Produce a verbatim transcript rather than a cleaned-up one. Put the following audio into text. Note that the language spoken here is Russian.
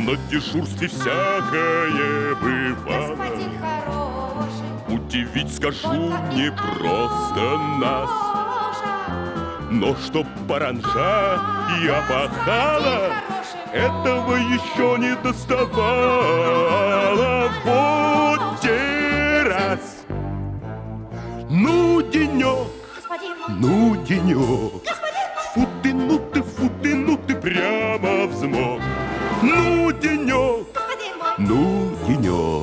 На дежурстве всякое бывало. Господин хороший, Удивить, скажу, вот как не и просто нас. Алёша. Но чтоб паранжа и опахала, этого еще не доставало. Вот те раз. Ну, денек, Господин мой, ну, денек. господин мой, Фу ты, ну ты, фу ты, ну ты прямо взмок. Ну, денек, господин мой. ну, денек.